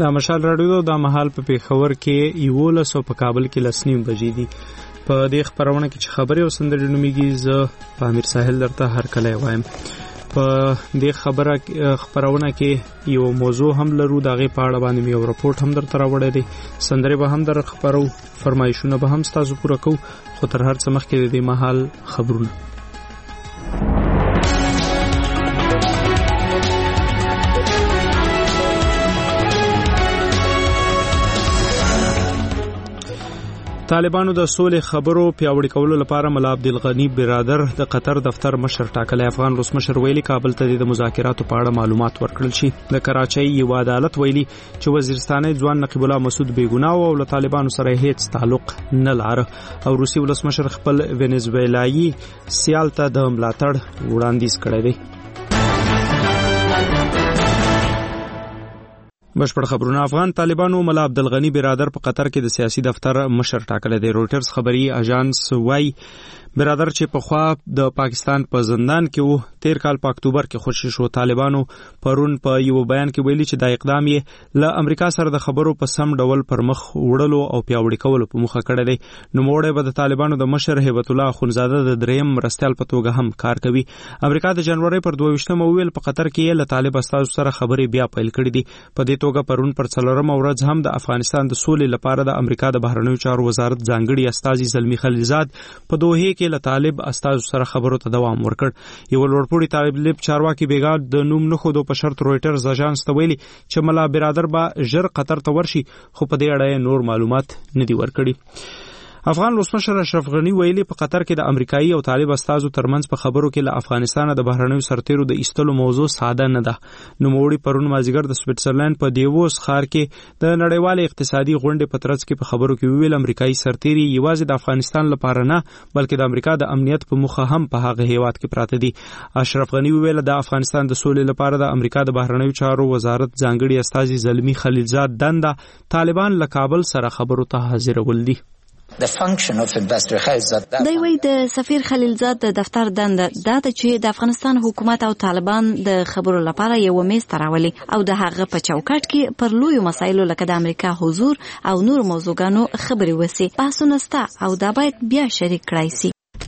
د مشال راډیو د مهال په پیښور کې 11 په کابل کې 10:30 بجې دي. په دې خبرونه کې چې خبرې او سندرې نومېږي زه په امیر ساحل درته هر کله وایم. په دې خبرونه کې یو موضوع هم لرو، د هغې په اړه باندې یو رپورټ هم درته راوړی دی، سندرې به هم در خبرو، فرمایشونه به هم ستاسو پوره کوو، خو تر هر څه مخکې د دې مهال خبرونه. طالبانو د سولې خبرو پیاوړي کولو لپاره ملا عبدالغنی برادر د قطر دفتر مشر ټاکلی. افغان ولسمشر ویلي کابل ته د مذاکراتو په اړه معلومات ورکړل شي. د کراچۍ یو عدالت ویلي چې وزیرستاني ځوان نقیب الله مسعود بېګناه او له طالبانو سره هیڅ تعلق نه لاره. او روسي ولسمشر خپل وینزویلایي سیال ته د ملاتړ وړاندیز کړی دی. بشپړ خبرونه. افغان طالبانو ملا عبدالغنی برادر په قطر کې د سیاسي دفتر مشر ټاکلی دی. رویټرز خبري اژانس وايي برادر چې په خوا د پاکستان په زندان کې وو، تیر کال په اکتوبر کې خوشی شو. طالبانو پرون په یو بیان کې ویلي چې دا اقدام یې له امریکا سره د خبرو په سم ډول پر مخ وړلو او پیاوړي کولو په موخه کړی دی. نوموړی به د طالبانو د مشر هیبت الله اخونزاده د دریم مرستیال په توګه هم کار کوي. امریکا د جنوري پر 22 ویل په قطر کې له طالب استازو سره خبرې بیا پیل کړې دي. په دې توګه پرون پر 4 ورځ هم د افغانستان د سولې لپاره د امریکا د بهرنیو چارو وزارت ځانګړي استازي زلمی خلیلزاد په دوحه کې له طالب استازو سره خبرو ته دوام ورکړ. یو لوړپوړي طالب چارواکي بیګا د نوم نه خودو په شرط رویټرز اژانس ته ویلي چې ملا برادر به ژر قطر ته ورشي، خو په دې اړه نور معلومات نه دي ورکړي. افغان ولسمشر اشرف غنی ویلي په قطر کې د امریکایي او طالب استازو ترمنځ په خبرو کې له افغانستان د بهرنیو سرتیرو د ایستلو موضوع ساده نه ده. نوموړي پرون مازیګر د سویټزرلند په دیووس ښار کې د نړیوال اقتصادي غونډې په ترڅ کې په خبرو کې ویل امریکایي سرتیري یوازې د افغانستان لپاره نه بلکې د امریکا د امنیت په موخه هم په هغه هیواد کې پراته دي. اشرف غنی ویل د افغانستان د سولې لپاره د امریکا د بهرنیو چارو وزارت ځانګړي استازي زلمی خلیلزاد دنده طالبان له کابل سره خبرو ته حاضرول دي. دی وی د سفیر خلیلزاد د دفتر دنده دا ده چې د افغانستان حکومت او طالبان د خبرو لپاره یو میز ته راولي او د هغه په چوکاټ کې پر لویو مسایلو لکه د امریکا حضور او نور موضوعګانو خبرې وسي. بحثونه سته او دا باید بیا شریک کړای شي.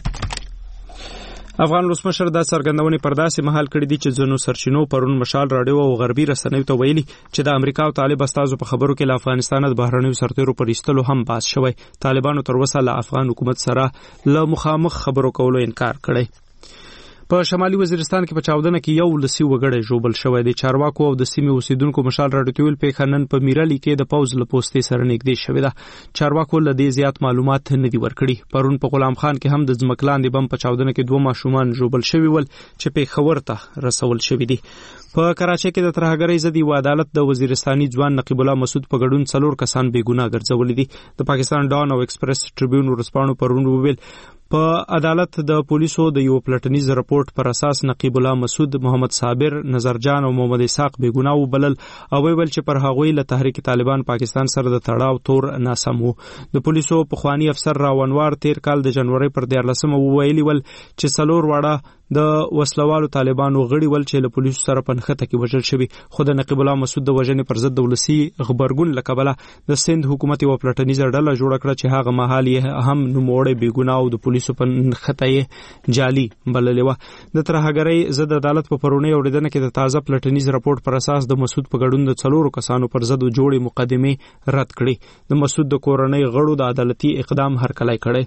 افغان ولسمشر دا څرګندونې پر داسې مهال کړې دي چې ځینو سرچینو پرون مشال راډیو او غربي رسنیو ته ویلي چې د امریکا او طالب استازو په خبرو کې له افغانستان د بهرنیو سرتیرو پر ایستلو هم بحث شوی. طالبانو تر اوسه له افغان حکومت سره له مخامخ خبرو کولو انکار کړی. په شمالي وزیرستان کې په چاودنه کې یو لسی وګړی ژوبل شوی دی. چارواکو او د سیمې اوسیدونکو مشال راډیو ته ویل پیښه نن په میرالي کې د پوز له پوستې سره نږدې شوې ده. چارواکو له دې زیات معلومات نه دي ورکړي. پرون په غلام خان کې هم د ځمکلاندې بم په چاودنه کې 2 ماشومان ژوبل شوي ول چې پیښور ته رسول شوي دي. په کراچۍ کې د ترهګرۍ ضد یو عدالت د وزیرستاني ځوان نقیب الله مسعود په ګډون 4 کسان بېګناه ګرځولي دي. د پاکستان ډان او ایکسپریس ټریبیون ورسپانو پرون وویل په عدالت د پولیسو د یو پلټنیز رپورت پر اساس نقیب الله مسعود، محمد صابر، نظر جان او محمد اسحاق بېګناه وبلل او ویل چې پر هغوی له تحریک طالبان پاکستان سره د تړاو تور ناسم وو. د پولیسو پخوانی افسر راونوار تیر کال د جنوري پر 14 ویلي ول چې 4 واړه د وسلوالو طالبانو غړي ول چې له پولیسو سره په نښته کې وژل شوي. خو د نقیب الله مسعود د وژنې پر ضد د ولسي غبرګون له کبله د سند حکومت یوه پلټنیزه ډله جوړه کړه چې هغه مهال یې هم نوموړی بېګناه او د پولیسو په نښته یې جعلي بللې وه. د ترهګرۍ ضد عدالت په پرونۍ اورېدنه کې د تازه پلټنیز رپورټ پر اساس د مسعود په ګډون د 4 کسانو پر ضد جوړې مقدمې رد کړې. د مسعود د کورنۍ غړو د عدالتي اقدام هرکلی کړی.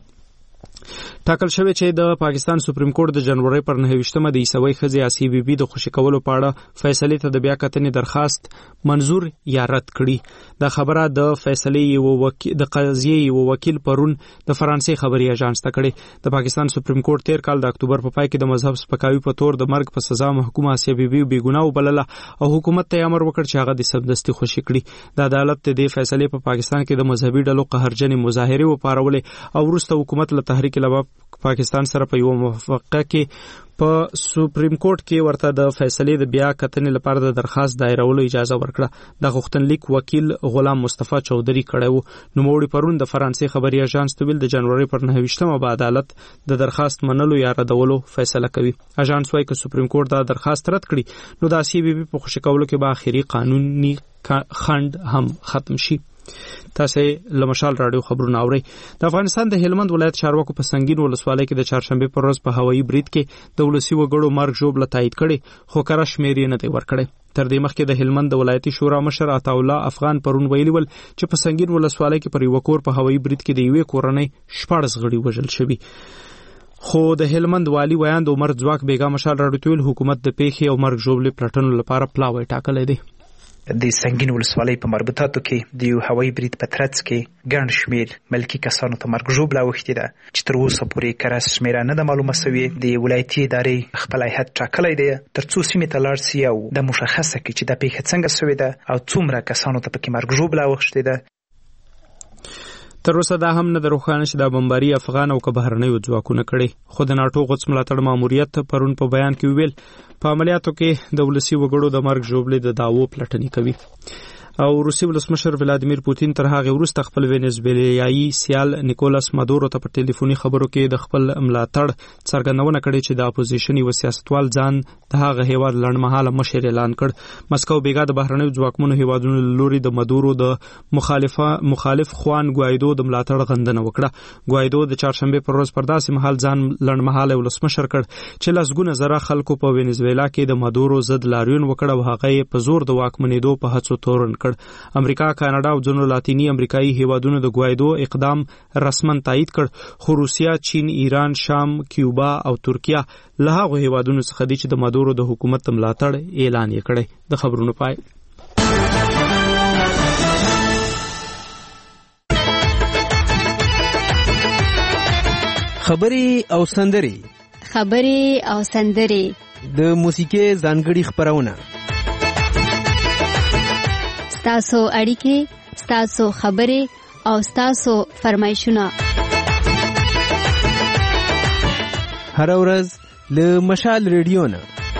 ټاکل شوی چې د پاکستان سپریم کورټ د جنوري پر 29 د عیسوي ښځې آسیې بي بي د خوشي کولو په اړه فیصلې ته د بیا کتنې درخواست منظور یا رد کړي. دا خبره د فیصلې د قضیې یو وکیل پرون د فرانسې خبري اژانس ته کړې. د پاکستان سپریم کورټ تیر کال د اکتوبر په پای کې د مذهب سپکاوي په تور د مرګ په سزا محکومه آسیې بي بي بېګناه وبلله او حکومت ته امر وکړ چې هغه د سمدستي خوشي کړي. د عدالت د دې فیصلې په پاکستان کې د مذهبي ډلو قهرجنې مظاهرې وپارولې او وروسته حکومت له تحریک پاکستان سره په یو موافقه کې په سپریم کورټ کې ورته د فیصلې د بیا کتنې لپاره د درخواست دایرولو اجازه ورکړه. د غوښتنلیک وکیل غلام مصطفی چودھری کړی و. نوموړي پرون د فرانسې خبري اژانس ته ویل د جنوري پر 9 به عدالت د درخواست منلو یا ردولو فیصله کوي. اژانس وايي چې سپریم کورټ دا درخواست رد کړي نو د CBP په خوشی کولو کې به اخیری قانوني خند هم ختم شي. تاسو له مشال رادیو خبرونه اورئ. د افغانستان د هلمند ولایت چارواکو په سنگین ولسوالۍ کې د چهارشنبه پر ورځ په هوایي برید کې د ولسی وګړو مرګ ژوبله تایید کړي خو کره شمیر یې نه دی ورکړی. تر دې مخکې د هلمند د ولایتي شورا مشر عطاالله افغان پرون ویلي ول چې په سنگین ولسوالۍ کې پر یو کور په هوایي برید کې د یوې کورنۍ 14 غړي وژل شوي. خو د هلمند والی ویاند عمر ځواک بیګا مشال راډیو حکومت د پیښې او مرګ ژوبلې پلټنو لپاره پلاوی ټاکلی دی. د سنگین ولسوالۍ په مربوطاتو کې د یو هوایي برید په ترڅ کې ګڼ شمېر ملکي کسانو ته مرګ ژوبله اوښتې ده چې تر اوسه پورې کره شمېره نه ده معلومه سوې. د ولایتي ادارې خپل هیات ټاکلی دی تر څو سیمې ته لاړ سي او د مشخصه کړي چې دا پیښه څنګه سوې ده او څومره کسانو ته پکې مرګ ژوبله اوښتې ده. تر اوسه دا هم نه د روښانه چې دا بمباري افغان او که بهرنیو ځواکونه کړي. خو د ناټو غوڅ ملاتړ ماموریت پرون په بیان کې ویل په عملیاتو کې د ولسی وګړو د مرګ ژوبلې د داوو پلټنې کوي. او روسي ولسمشر ولادیمیر پوتین تر هغه وروسته خپل وینزویلایي سیال نیکولاس مادورو ته په ټلیفوني خبرو کې د خپل ملاتړ څرګندونه کړې چې د اپوزیشن یو سیاستوال ځان د هغه هیواد لړمحاله مشر اعلان کړ. مسکو بیګا د بهرنیو ځواکمنو هیوادونو لوري د مادورو د مخالف خوان ګوایدو د ملاتړ غندنه وکړه. ګوایدو د چهارشنبه پر ورځ پر داسې مهال ځان لړمحاله ولسمشر کړ چې لسګونه زره خلکو په وینزویلا کې د مادورو ضد لاریون وکړ او هغه په زور د واکمنېدو په هڅو تورن کړ. امریکا، کاناډا او ځینو لاتینی امریکایي هیوادونو د ګوایدو اقدام رسمن تایید کړ. خو روسیا، چین، ایران، شام، کیوبا او ترکیه له هغو هیوادونو څخه دي چې د مادورو د حکومت ملاتړ اعلان یې کړی. د خبرونو پای. خبرې او سندرې د موسیقي ځانګړي خبرونه ستاسو اړیکې، ستاسو خبرې او ستاسو فرمایشونه هر ورځ له مشال ریډیو نه.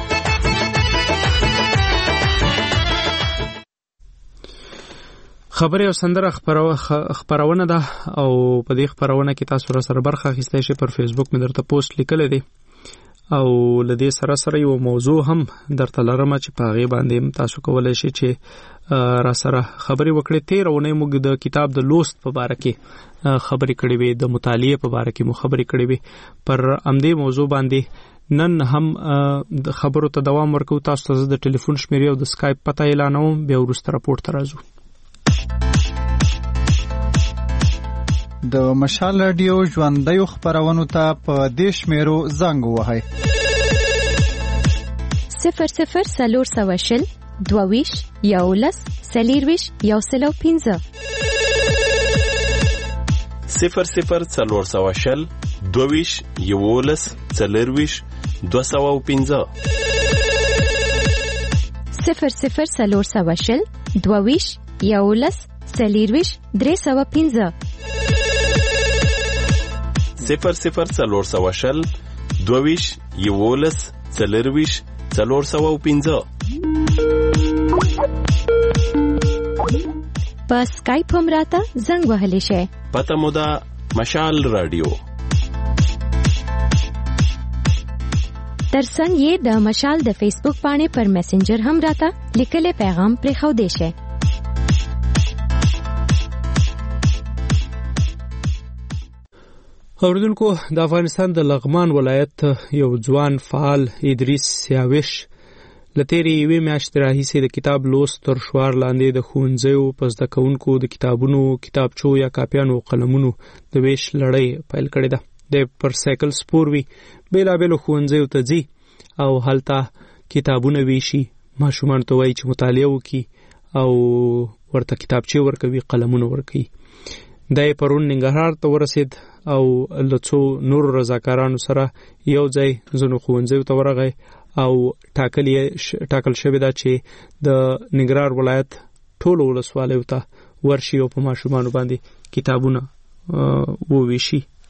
خبرې او سندره خبرونه ده او په دې خبرونه کې تاسو سره برخه اخیستئ شئ. پر فیسبوک مې درته پوسټ لیکلی دی او لدې سره یو موضوع هم درته لرم چې په هغې باندې تاسو کولی شئ چې را سره خبرې وکړئ. تېره اونۍ موږ د کتاب د لوست په باره کې خبرې کړې وې، د مطالعې په باره کې مو خبرې کړې وې. پر همدې موضوع باندې نن هم د خبرو ته دوام ورکوو. تاسو ته زه د ټلیفون شمیرې او د سکایپ پته اعلانوم، بیا وروسته راپورټ ته راځو. د مشال رادیو ژوندیو خبرونو ته په دې شمیرو زنګ ووهئ: 00 22 11 40 105 00 22 11 40 205 00 22 11 40 305 00 22 11 40 405. په سکایپ هم راته زنګ وهلی شئ. پته مو ده مشال رادیو. ترڅنګ یې د مشال د فیسبوک باندې پر میسنجر هم راته لیکلی پیغام پرېښودی شئ. اوریدونکو، د افغانستان د لغمان ولایت یو ځوان فعال ادریس سیاوش لتیری یوې میاشتې راهیسې د کتاب لوست تر شعار لاندې د ښوونځیو په زده کوونکو د کتابونو، کتابچو یا کاپیانو او قلمونو د ویش لړۍ پیل کړې ده. د پر سایکل سپور وي، بیلابیلو ښوونځیو ته ځي او هلته کتابونه ویشي، ماشومان ته وایي چې مطالعه وکړي او ورته کتابچې ورکوي، قلمونه ورکوي. دا یې پرون ننګرهار ته ورسید او له څو نورو رضاکارانو سره یو ځای ځینو ښوونځیو ته ورغی او ټاکل شوې ده چې د ننګرهار ولایت ټولو ولسوالیو ته ورشي او په ماشومانو باندې کتابونه وویشي.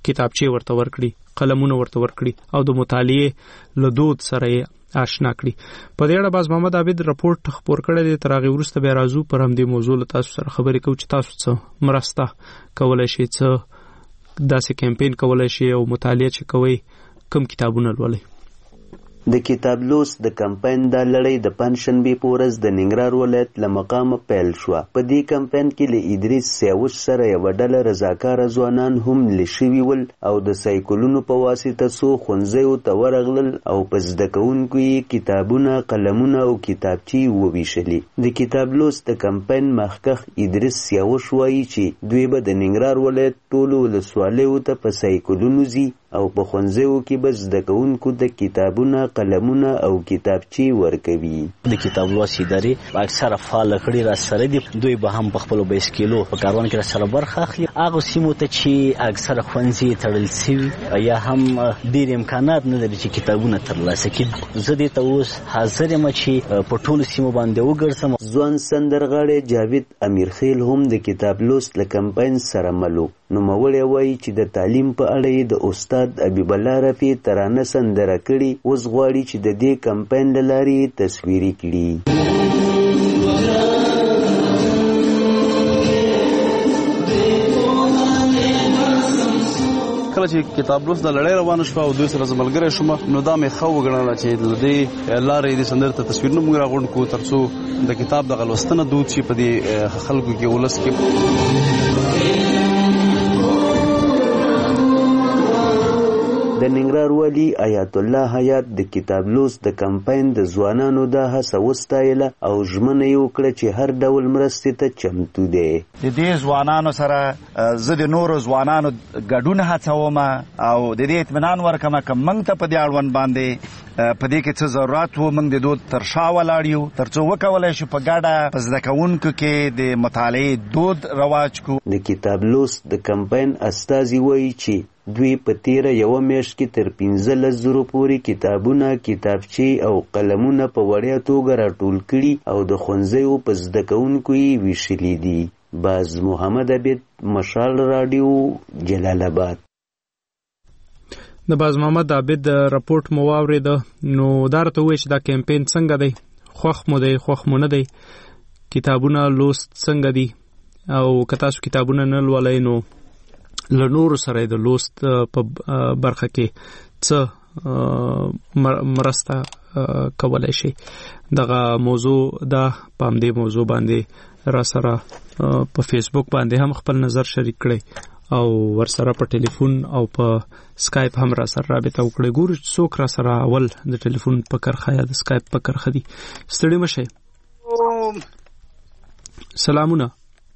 کتابچې ورته ورکړي، قلمونه ورته ورکړي او د مطالعې له دود سره یې آشنا کړي. په دې اړه باز محمد عابد راپورټ خپور کړی دی. تر هغې وروسته بیا راځو پر همدې موضوع له تاسو سره خبرې کوو چې تاسو څه مرسته کولی شئ، څه داسې کمپین کولی شئ او مطالعه چې کوئ کوم کتابونه لولئ. د کتاب لوست د کمپاین دا لړۍ د پنجشنبې په ورځ د ننګرهار ولایت له مقامه پیل شوه. په دې کمپاین کې له ادریس سیاوش سره یوه ډله رضاکاره ځوانان هم لیږ شوي ول او د سایکلونو په واسطه څو ښوونځیو ته ورغلل او په زده کوونکو یې کتابونه، قلمونه او کتابچې وویشلې. د کتاب لوست د کمپاین مخکښ ادریس سیاوش وایي چې دوی به د ننګرهار ولایت ټولو ولسوالیو ته په سایکلونو ځي او په ښوونځیو کې به زده کوونکو د کتابونه، قلمونه او کتابچې ورکوي. د کتاب لوست ادارې اکثره فعال کړي را سره دي. دوی به هم په خپل بایسکلو په کاروان کې را سره برخه اخلي. هغه سیمو ته چې اکثره ښوونځي تړل شوي یا هم ډېر امکانات نه لري چې کتابونه ترلاسه کړي، زه دې ته اوس حاضر یم چې په ټولو سیمو باندې وګرځم. ځوان سندرغاړی جاوید امیرخیل هم د کتاب لوست له کمپاین سره مل و. نوموړی وایي چې د تعلیم په اړه یې د استاد حبیب الله رفیع ترانه سندره کړي، اوس غواړي چې د دې کمپاین له لارې تصویري کړي. کله چې کتاب لوست د لړۍ روانه شوه او دوی سره زه ملګری شوم، نو دا مې ښه وګڼله چې له دې لارې دې سندرې ته تصویرونه موږ راغونډ کړو تر څو د کتاب دغه لوستنه دود شي په دې خلکو کې، ولس کې. د ننګرهار والي آیت الله حیات د کتاب لوست د کمپاین د ځوانانو دا هڅه وستایله او ژمنه یې وکړه چې هر ډول مرستې ته چمتو دی. د دې ځوانانو سره زه د نورو ځوانانو ګډون هڅوم او د دې اطمینان ورکوم که موږ ته په دې اړوند باندې په دې کې څه ضرورت و، موږ د دود تر شا ولاړ یو تر څو وکولی شو په ګډه په زده کوونکو کې د مطالعې دود رواج کړو. د کتاب لوست د کمپاین استازي وایي چې دوی په تیره یوه میاشت کې تر 15,000 پورې کتابونه، کتابچې او قلمونه په وړیا توګه راټول کړي او د ښوونځیو په زده کوونکو یې ویشلي دي. باز محمد عابد، مشال راډیو، جلال آباد. د باز محمد عابد راپورټ مو واورېده. نو دا راته ووایي چې دا کمپین څنګه دی، خوښ مو دی، خوښ مو نه دی، کتابونه لوست څنګه دي، او که تاسو کتابونه نه لولئ نو له نورو سره د لوست په برخه کې څه مرسته کولی شي. دغه موضوع دا په همدې موضوع باندې را سره په فیسبوک باندې هم خپل نظر شریک کړئ او ورسره په ټلیفون او په سکایپ هم را سره رابطه وکړئ. ګورو څوک را سره اول د ټلیفون په کرخه یا د سکایپ په کرخه دي. ستړي مه شئ. سلامونه.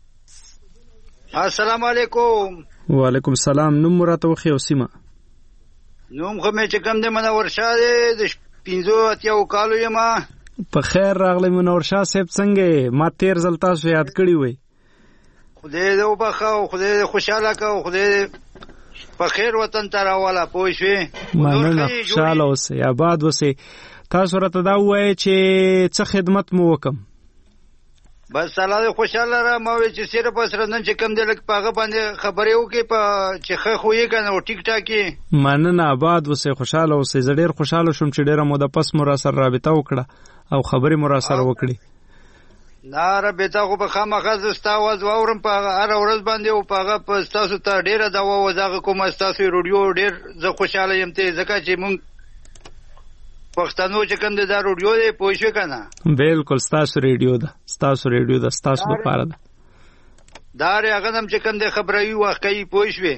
السلام علیکم. وعلیکم السلام. نوم مو راته وښیئ او سیمه. نوم خو مې چې کوم دی منور شاه دی، د 85 کالو یم. په خیر راغلی منور شاه صاحب. څنګه ما تیر ځل تاسو یاد کړي وئ؟ خدای دې وبخښه او خدای دې خوشحاله کړه او خدای دې په خیر وطن ته راوله. پوه شوې؟ مننه، خوشحاله اوسئ، آباد اوسئ. تاسو راته دا ووایئ چې څه خدمت مو وکړم. بس الله دې خوشحاله را. ما وی چې صرف سره نن چې کوم دی لږ په هغه باندې خبرې وکړې په چې ښه خو یې که نه ټیک ټاک یې. مننه، آباد اوسئ، خوشحاله اوسئ. زه ډېر خوشحاله شوم چې ډېره موده پس مو را سره رابطه وکړه او خبرې مو را سره وکړې. نه رابطه خو به خامخا زه ستا اواز واورم په هره ورځ باندې او په هغه په ستاسو ته ډېره دوا وزاغه کوم. ستاسو راډیو ډېر زه خوشحاله یم ته ځکه چې مونږ پښتنو چې کوم دی دا راډیو دی. پوه شوې که نه؟ بلکل ستاسو راډیو ده، ستاسو راډیو ده، ستاسو لپاره ده. دا هغه هم چې کوم دی خبروي واقعي. پوه شوې؟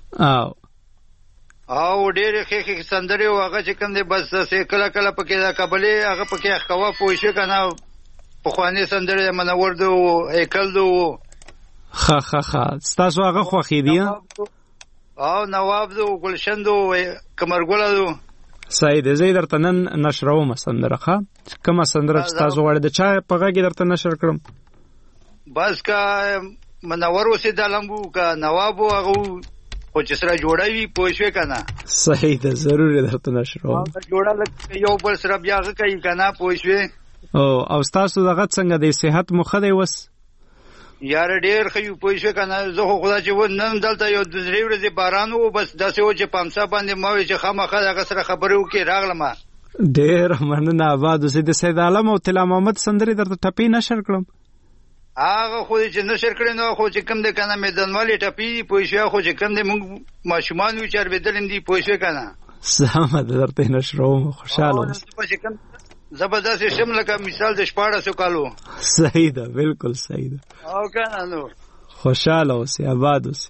او ډېرې ښې ښې سندرې او هغه چې کوم دی بس کله کله پکې دا کابلې هغه پکې ښکوه. پوه شوې که نه؟ پخوانۍ سندرې منور ده او هیکل ده. ښه ښه ښه. ستاسو هغه خوښې دي؟ او نواب ده او ګلشن ده او کمرګله ده. صحیح دی. زه یې درته نن نشرومه سندره. ښه، کومه سندره چې تاسو غواړئ د چا په غږ یې درته نشر کړم؟ بس که منور اوسېدلم وو که نواب وو هغه خو چې سره جوړه وي. پوه شوې که نه؟ صحیح ده، ضرور یې درته نشروم. جوړه یو بل سره بیا ښه کوي که نه؟ پوه شوې؟ او ستاسو دغه څنګه دی، صحت مو ښه دی اوس؟ یار ډیر خو پوه شو کنه زه خو خدا چې و نن دلته یو د درې ورځې باران وو بس داسې و چې پامسا باندې ما وی چې خامخا هغه سره خبرې وکړي راغلم. ډیر مننه آباد اوسې. د سید عالم او طلا محمد سندرې درته ټپی نشر کړم هغه خو چې نشر کړي نو خو چې کم د کنه میدانوالي ټپی پوه شو خو چې کم د موږ ماشومان وی چار بدلم دي پوه شو کنه سم درته نشروم خوشاله اوسه. زبردست شم لکه مثال د 1400 کالو. صحیح ده بالکل صحیح ده او کنه نو خوشاله اوسه آباد اوسه.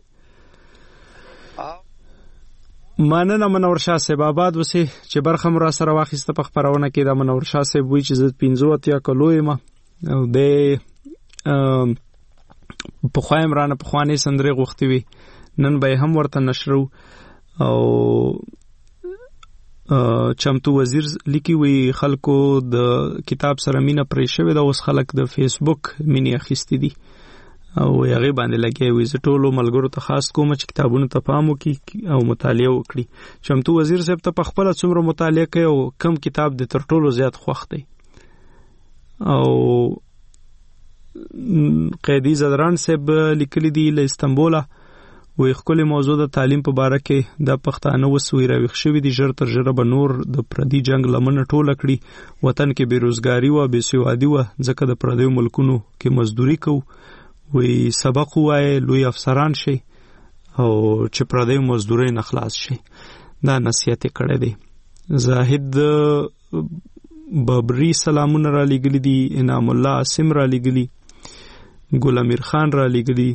مننه منور شاه صاحب آباد اوسه چې برخه مر سره واخیسته په خبرونه کې. د منور شاه صاحب وی چې زه 15 کالو یم او د په خوایم رانه په خوانې سندرې غوښتي وي نن به هم ورته نشرو. او چمتو وزیر لیکي وی خلکو د کتاب سره مینه پرې شوې ده اوس خلک د فیسبوک مینه اخیستي دي او هغه باندې لګي وي. زه ټولو ملګرو ته خاص کوم چې کتابونو ته پام وکړي او مطالعه وکړي. چمتو وزیر صاحب ته په خپل څومره مطالعه کوي او کم کتاب د تر ټولو زیات خوښ دی. او قیدی زدران صاحب لیکلي دي له استنبول وی خپل موضوع د تعلیم په باره کې د پښتانه وسوي راويخ شوی دي ژر تر ژره به نور د پردي جنگ لمنه ټوله کړي وطن کې بیروزګاری و بېسوادي و ځکه د پردیو ملکونو کې مزدوري کو وی سبق وای لوی افسران شي او چې پردیو مزدوري نه خلاص شي. دا نصیحت کړی دی. زاهد ببری سلامونه را لګلی دي. انعام الله عاصم را لګلی. ګل امیر خان را لګلی.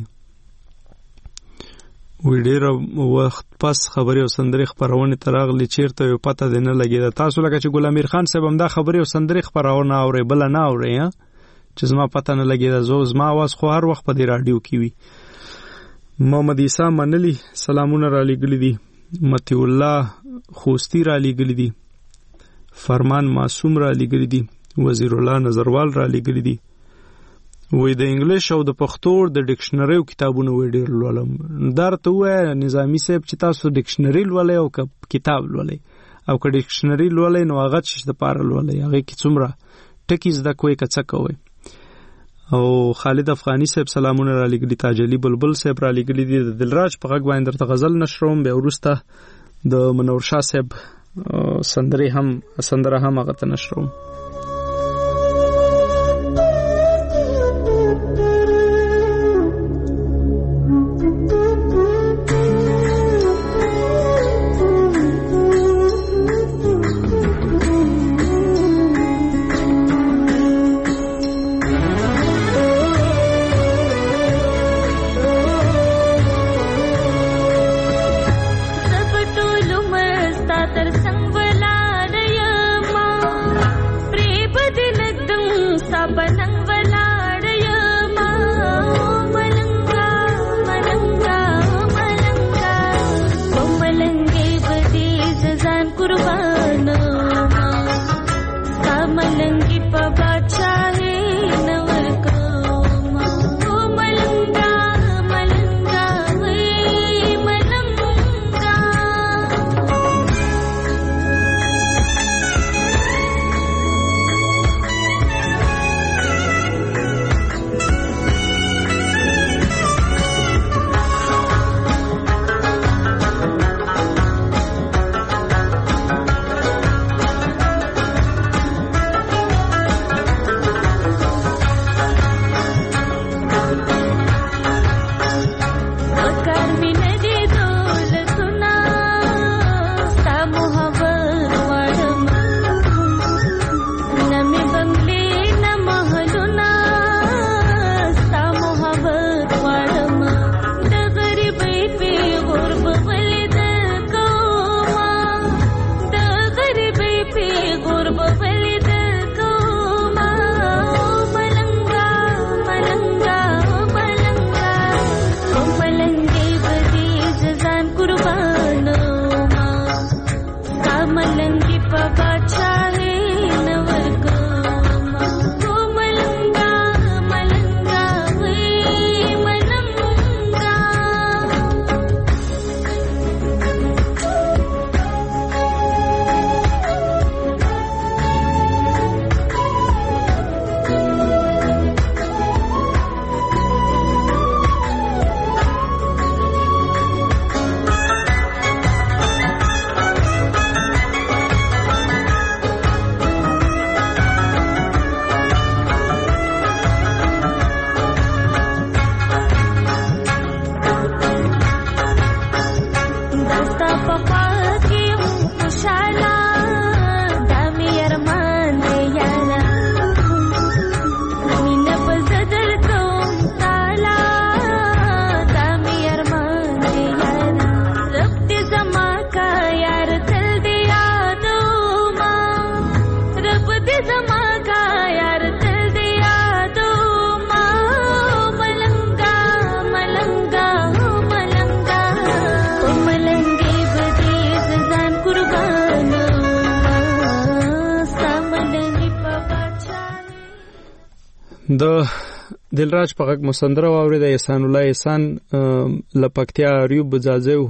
وی ډیر وخت پس خبري او سندري خبرونه تراغلي چیرته یو پته نه لګیدا. تاسو لکه چې ګل امیر خان صاحب هم دا خبري او سندري خبرونه اوري بل نه اوري ها چې زما پته نه لګیدا. زما आवाज خو هر وخت په دې رادیو کې وي. محمد عیسی منلی سلامونه را لګلی دي. متی الله خوستی را لګلی دي. فرمان معصوم را لګلی دي. وزیر الله نظروال را لګلی دي. وې د انګلیش او د پښتو د ډکشنری کتابونه وې ډیر لولم. درته وې نظامی صاحب چې تاسو ډکشنری لولئ او کتاب لولئ او که ډکشنری لولئ نو هغه چې د پاره لولئ هغه کې څومره ټکی زده کوئ کڅه کوئ. او خالد افغانی صاحب سلامونه را لګلی. تاج علي بلبل صاحب را لګلی دي. د دلراج په غږ باندې درته غزل نشروم. بیا ورسته د منور شاه صاحب سندره هم هغه ته نشروم. د دلراج په غږ مسندره واوري د احسان الله احسان لپکتیا ریوب بزازو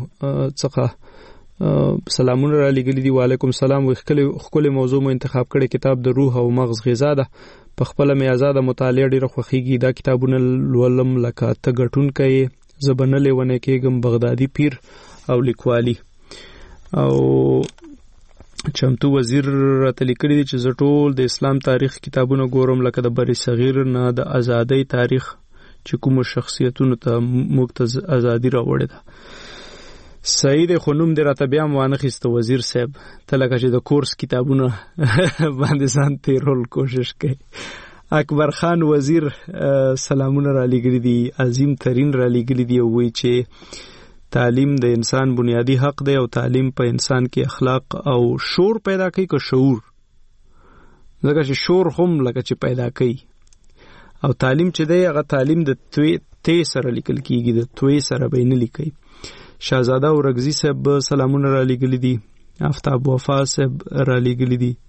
څخه سلامونه را لګلې دي. وعلیکم سلام. خپل موضوع مو انتخاب کړی کتاب د روح او مغز غذا ده. په خپل می آزاد مطالعه ډیره خوخیږي. دا کتابونه ولولم لکه ته غټون کوي زبنه لیونه کېګم بغدادي پیر او لیکوالي او چمتو وزیر راته لیکلي دي چې زه ټول د اسلام تاریخ کتابونه ګورم لکه د بری صغیر نه د ازادۍ تاریخ چې کوم شخصیتونو ته موږ ته ازادي راوړې ده. سعید خونوم دې راته بیا موانه خسته وزیر صاحب ته لکه چې د کورس کتابونه باندې ځان تیرول کوشش کوي. اکبر خان وزیر سلامونه را لګري دي. عظیم ترین را لګري دي او وی چې تعلیم د انسان بنیادی حق دی او تعلیم په انسان کې اخلاق او شعور پیدا کوي که شعور لکه چې شعور هم لکه چې پیدا کوي او تعلیم چې دی هغه تعلیم د تی سره لیکل کیږي د توی سره به نه لیکي. شاهزاده اورګزی صاحب سلامونه را لګلی دي. آفتاب وفا صاحب را لګلی دي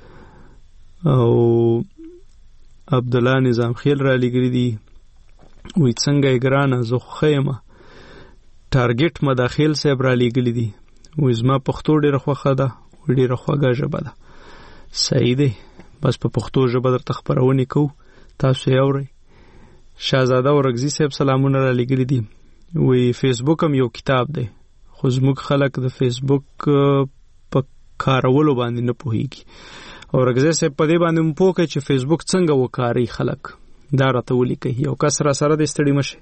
او عبد الله نظام خیل را لګلی دي. وې څنګه ګرانه زه خیمه ټارګټ مداخل صاحب را لګلی دي. وې زما پښتو ډیره خوښه ده ډیره خوږه ژبه ده. صحیح دی بس په پښتو ژبه درته خپرونې کوو تاسو یې اورئ. شاهزاده اورګزی صاحب سلامونه را لګلی دي. وې فیسبوک هم یو کتاب دی خو زموږ خلک د فیسبوک په کارولو باندې نه پوهیږي. اورګزی صاحب په دې باندې مو پوه کړئ چې فیسبوک څنګه وکاري خلک دا راته ولیکئ. یو کس را سره د ستړي مشه.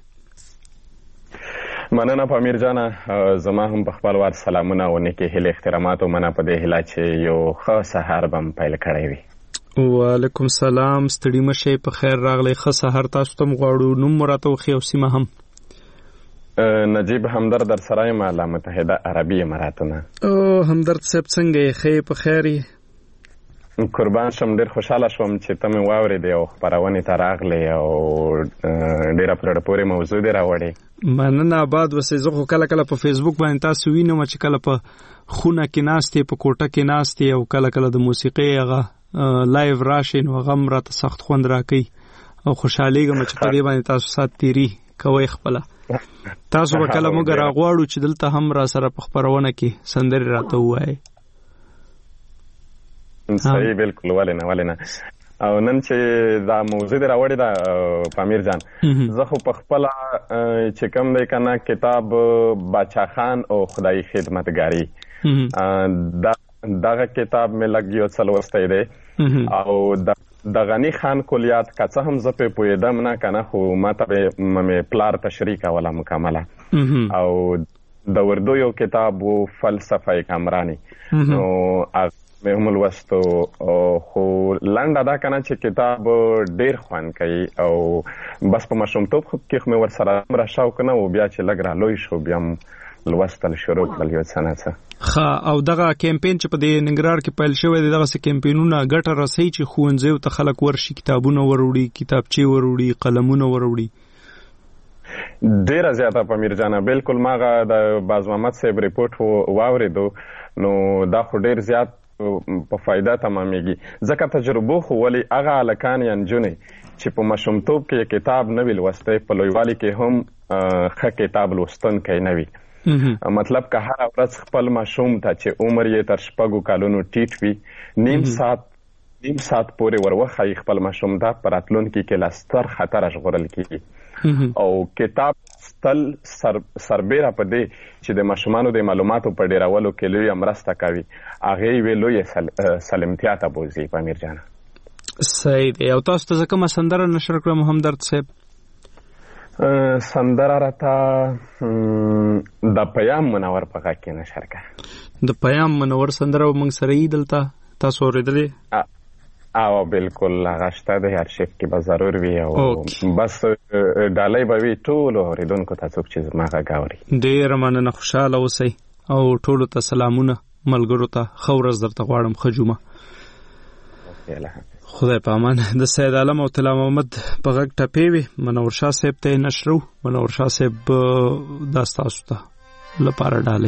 مننه پامیر جانه. زما هم په خپل وار سلامونه او نیکې هیلې احترامات او مننه په دې هیله چې یو ښه سهار به پیل کړی وي. وعلیکم سلام. ستړي مشه په خیر راغلی. ښه سهار تاسو ته غواړو. نوم مراته وخی او سیمه هم نجیب همدرد در سرای مالا متحده عربی اماراتونه. همدرد صاحب څنګه یې ښه په خیر یې؟ قربان شم ډیر خوشاله شوم چې ته مې واورېدې او خپرونې ته راغلې او ډیره په زړه پورې موضوع دې راوړې. مننه آباد اوسئ. زه خو کله کله په فیسبوک باندې تاسو وینم چې کله په خونه کې ناستې په کوټه کې ناستې او کله کله د موسیقۍ هغه لایو راشي نو هغه هم راته سخت خوند راکوي او خوشحالیږم چې په دې باندې تاسو سات تیری کوئ خپله. تاسو به کله موږ راغواړو چې دلته هم را سره په خپرونه کې سندرې راته ووایئ. صحیح بالکل. ولې نه او نن چې دا موضوع دې راوړې ده پامیر جان زه خو په خپله چې کوم دی که نه کتاب باچا خان او خدایي خدمتګاري دغه کتاب مې لږ یو څه لوستی دی او د غني خان کلیات که څه هم زه پرې پوهېدم نه که نه خو ما ته به مې پلار تشریح کوله مکمله او د اردو یو کتاب و فلسفه کامرانی نو مې هم لوستو خو لنډه دا که نه چې کتاب ډېر خوند کوي او بس په ماشومتوب کې خو مې ورسره دومره شوق نه و بیا چې لږ رالوی شو بیا هم لوستل شروع کړل یو څه نه څه. ښه او دغه کمپین چې په دې ننګرهار کې پیل شوی دی دغسې کمپینونه ګټه رسوي چې ښوونځیو ته خلک ورشي کتابونه وروړي کتابچې وروړي قلمونه وروړي؟ ډیره زیاته پامیر جانه. بالکل ما هغه د باز محمد صاحب ریپورټ واورېدو نو دا خو ډیر زیات په فایده تمامیږي ځکه تجربو خو ولې هغه هلکان یا نجونې چې په ماشومتوب کې کتاب نه وي لوستی په لویوالي کې هم ښه کتاب لوستونکی نه وي. مطلب که هر ورځ خپل ماشوم ته چې عمر یې تر 6 کالونو ټیټ وي نیم ساعت پورې وروښایي خپل ماشوم ته په راتلونکي کې له ستر خطره ژغورل کېږي او کتاب تل سربیره په دې چې د ماشومانو د معلوماتو په ډیرولو کې لویه مرسته کوي هغې یوې لویې سلمتیا ته بوځي پامیر جانه. صحیح دی. او تاسو ته زه کومه سندره نشر کړم همدرد صاحب؟ سندره راته د پیام منور په غږ کې نشر کړه. د پیام منور سندره موږ سره یې دلته تاسو اورېدلې؟ او بالکل هغه شته د ارشیف کې به ضرور وي او بس ډالۍ به وي ټولو اورېدونکو ته څوک چې زما غږ اوري. ډېره مننه. خوشحاله اوسئ او ټولو ته سلامونه. ملګرو ته ښه ورځ درته غواړم. ښه جمعه. خدای په امان. د سید عالم او طلا محمد په غږ ټپې وي. منور شاه صاحب ته یې نشرو. منور شاه صاحب دا ستاسو ته لپاره ډالۍ.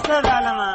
استاد عالمه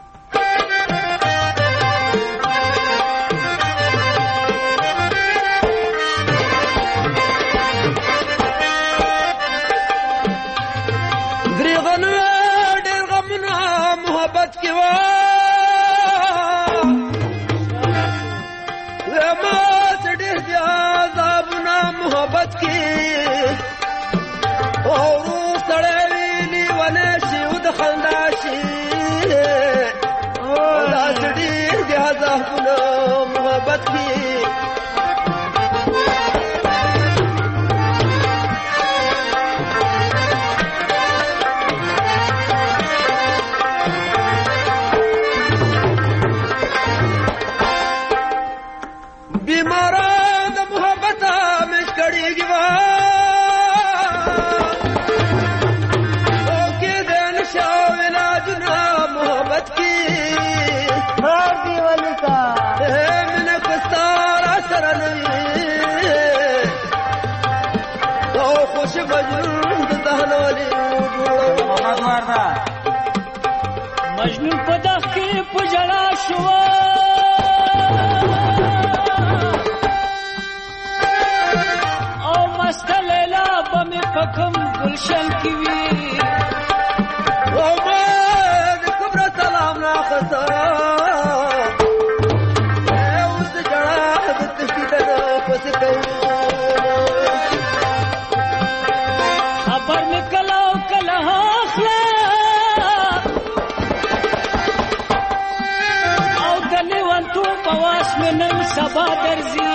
مجنون په دغ کې په ژړا شو او مست لیلا به مې په کوم ګلشن کې وي او ما د کبر سلام راخسته اوس د ژړا د تشدید پسې کوو خبر مې کله او کله اخله پواس میں نن سبا درزی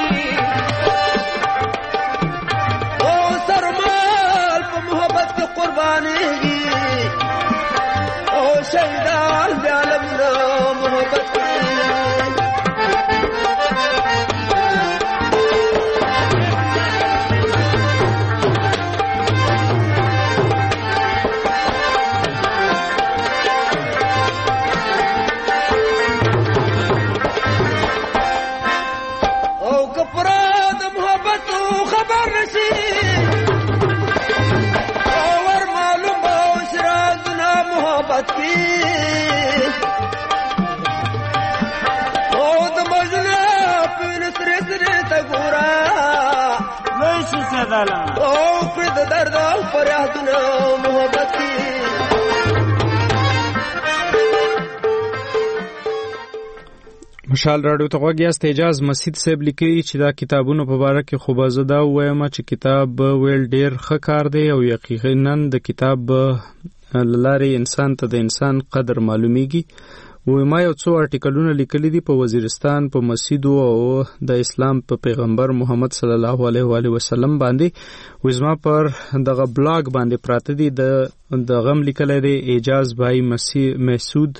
او سرمال پا محبت کی قربانی گی او شہدان بیالمنا محبت کی مشال راډیو ته غوږ یاست. اعجاز مسید صاحب لیکي چې دا کتابونو په باره کې خو به زه دا ووایم چې کتاب ویل ډېر ښه کار دی او یقینا د کتاب له لارې انسان ته د انسان قدر معلومیږي. ما یو څو آرټیکلونه لیکلي دي په وزیرستان په مسجدو او د اسلام په پیغمبر محمد صلی الله علیه و آله وسلم باندې وزما پر دغه بلاګ باندې پراته دي. د غم لیکلی دی اعجاز بای مسعود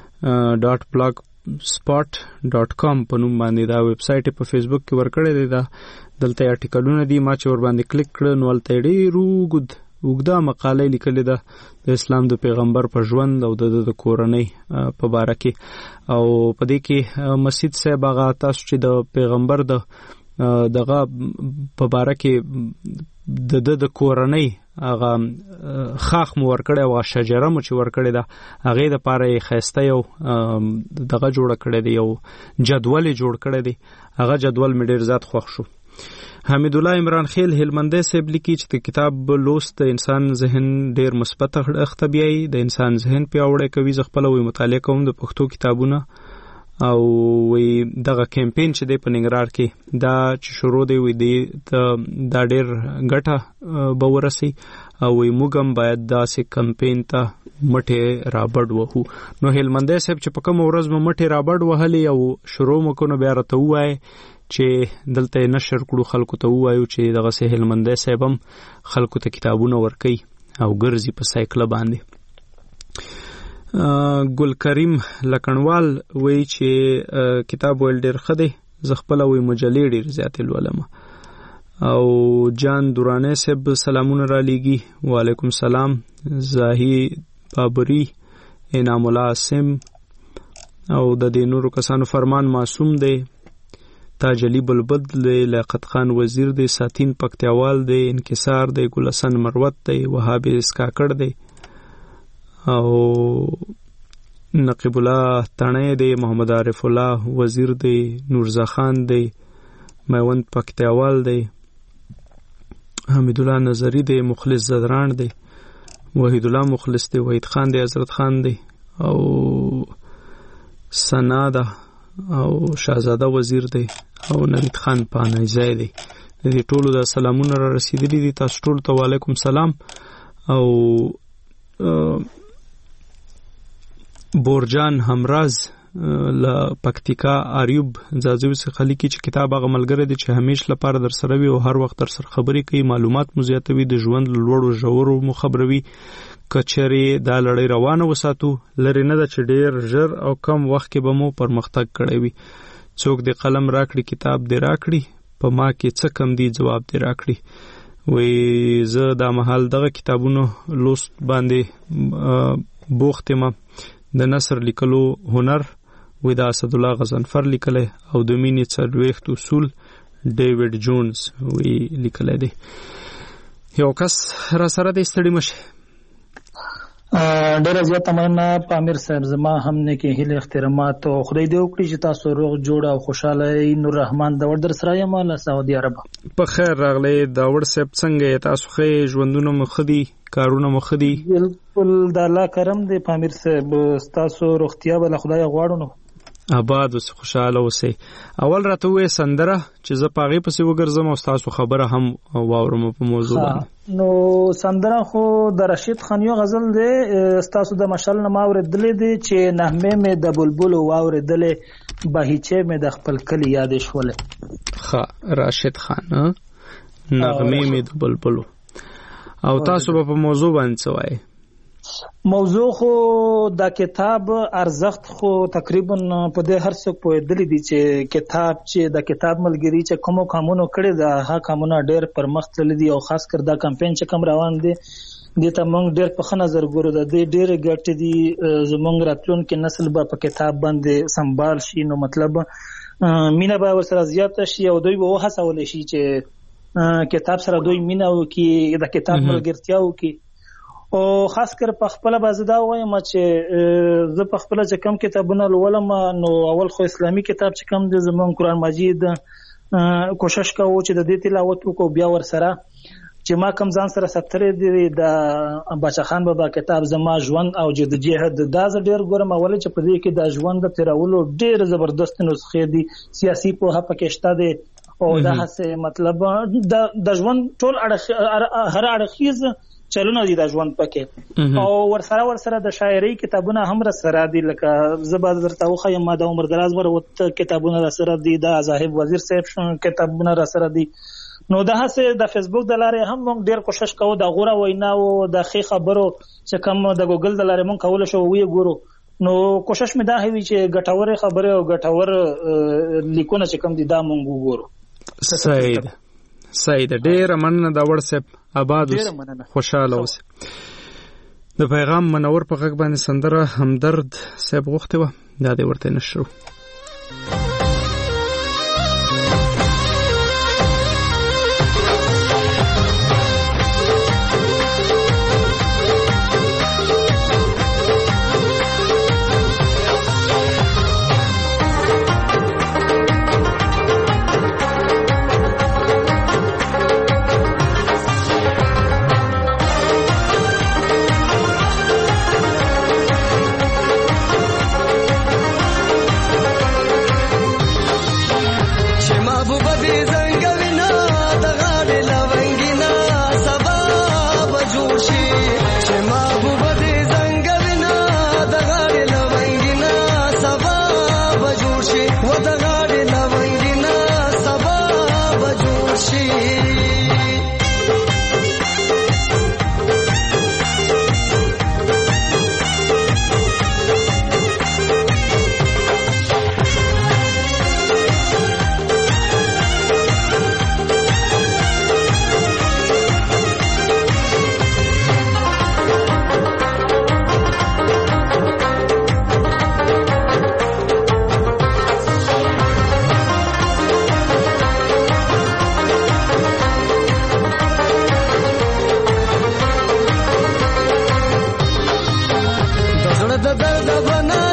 .blogspot.com په نوم باندې دا ویب سایټ په فیسبوک کې ورکړی دی. دا دلته آرټیکلونه دي ما چې ور باندې کلیک کړ نو هلته ډېر اوږده مقاله لیکلې ده د اسلام د پیغمبر په ژوند او د کورنۍ په باره کې او په دې کې مسجد صاحب هغه تاسو چې د پیغمبر دغه په باره کې د کورنۍ هغه خاخ مو ورکړی او شجره مو چې ورکړی ده هغې دپاره یې ښایسته یو دغه جوړه کړی دی یو جدول یې جوړ کړی دی. هغه جدول مې ډېر زیات خوښ شو. حمید الله عمران خیل هلمندی صاحب لیکي چې د کتاب لوست د انسان ذهن ډېر مثبت اخته بیایي د انسان ذهن پیاوړی کوي. زه خپله مطالعه کوم د پښتو کتابونه او دغه کمپین چې دی په ننګرهار کې دا چې شروع دی دا ډېر ګټه به ورسي او موږ هم باید داسې کمپین ته مټې رابډ وهو. نو هلمندی صاحب چې په کومه ورځ مو مټې رابډ وهلې او شروع مو کړو بیا راته ووایئ چې دلته نشر کړو خلکو ته ووایو چې دغسې هلمندی صاحب هم خلکو ته کتابونه ورکوي او ګرځي په سایکله باندې. ګل کریم لکنوال وایي چې کتاب ویل ډېر ښه دی. زه خپله مجلې ډېر زیاتې لولم. او جان دورانی صاحب سلامونه را لیږي. وعلیکم سلام. زاهي بابري انعام الله عاصم او د دې نورو کسانو فرمان معصوم دی. تاج علی بلبل دی. لیاقت خان وزیر دی. ساتین پکتیاوال دی. انکسار دی. ګلحسن مروت دی. وهاب اسکاکړ دی. او نقیب الله تڼی دی، محمد عارف الله وزیر دی، نورزا خان دی، میوند پکتیاوال دی، حمید الله نظری دی، مخلص زدران دی، وحید الله مخلص دی، وحید خان دی، حضرت خان دی او سنا ده او شاهزاده وزیر دی او نوید خان پانایزی دی. د دې ټولو د سلامونه را رسیدلی دي. تاسو ټول ته وعلیکم سلام. او بورجان همراز ل پکتیکا اریوب زازوی څخه لیکي چې کتاب هغه ملګری دی چې همیش لپاره در سره وي او هر وخت در سره خبرې کوي، معلومات مو زیاتوي، د ژوند لوړو ژورو مو خبروي. کچېرې دا لړۍ روانه وساتو، لري نه ده چې ډېر ژر او کم وخت کې به مو پرمختګ کړی وي. څوک دې قلم راکړي کتاب دې راکړي، په ما کې څه کم دی جواب دې راکړي. وی زه دا مهال دغه کتابونو لوست باندې بوخت یم. د نثر لیکلو هنر وی دا اسد الله غزنفر لیکلی او د مینې 40 اصول ډیوډ جونز وی لیکلی دی. یو کس را سره دی، ستړي مشه. ډیره زیاته مننه پامیر صاحب، زما هم نیکې هیلې احترامات او خدای دې وکړي چې تاسو روغ جوړ او خوشاله یې. نور رحمان داوړ در سره یم له سعودي عرب. په خیر راغلی داوړ صاحب، څنګه یې؟ تاسو ښه ژوندونه مو ښه دي، کارونه مو ښه دي؟ بالکل د الله کرم دی پامیر صاحب، ستاسو روغتیا به له خدایه غواړو. نو آباد اوسئ، خوشاله اوسئ. اول راته ووایئ سندره چې زه په هغې پسې وګرځم او ستاسو خبره هم واورم په موضوع باندې. نو سندره خو د رشید خانیو غزل دی، ستاسو د مشعل نه ما اورېدلی دی چې نغمې مې د بلبلو واورېدلې، بهیچې مې د خپل کلي یادې شولې. ښه، راشد خان نغمې مې د بلبلو. او تاسو به په موضوع باندې څه وایئ؟ موضوع خو د کتاب ارزښت خو تقریبا په دې هر څوک پوهېدلی دي چې کتاب چې د کتاب ملګري چې کومو کامونو کړي ده، هغه کامونه ډېر پرمخ تللی دي او خاص کر دا کمپین چې کوم روان دی دې ته موږ ډېر په ښه نظر ګورو. د دې ډېرې ګټې دي، زموږ راتلونکي نسل به په کتاب باندې سنبال شي، نو مطلب مینه به ورسره زیاته شي او دوی به وهڅولی شي چې کتاب سره دوی مینه وکړي، د کتاب ملګرتیا وکړي. او خاص کر په خپل بازه دا وایم چې زه په خپل چې کم کتابونه لولم، نو اول خو اسلامي کتاب چې کم دی زمون قرآن مجید کوشش کوو چې د دې تلاوت وکړو، بیا ور سره چې ما کم ځان سره سپترې دی د بچا خان بابا کتاب زما ژوند او جدوجہد، دا زه ډېر ګورم اول چې په دې کې د ژوند د تیرولو ډېر زبردست نسخې دي، سیاسي پوهه پکې شته دی او دا هڅه مطلب د ژوند ټول هر اړخیز چلونه دي د ژوند پکې. او ورسره د شاعرۍ کتابونه هم سره دي، لکه زه به درته وښیم ما د عمر دراز وروت کتابونه سره دي، د زاهد وزیر صاحب کتابونه سره دي. نو د هڅې د فیسبوک د لارې هم موږ ډېر کوشش کوو د غوره ویناو د ښې خبرو چې کوم د ګوګل د لارې موږ کولی شو ویې ګورو. نو کوشش مې دا وي چې ګټورې خبرې او ګټور لیکونه چې کوم دي دا موږ وګورو. صحیح ده، ډېره مننه دا وړ آباد اوسئ، خوشاله اوسئ. د پیغام منور په غږ باندې سندره همدرد صاحب غوښتې وه، دا دې ورته نشرو. د درد بنا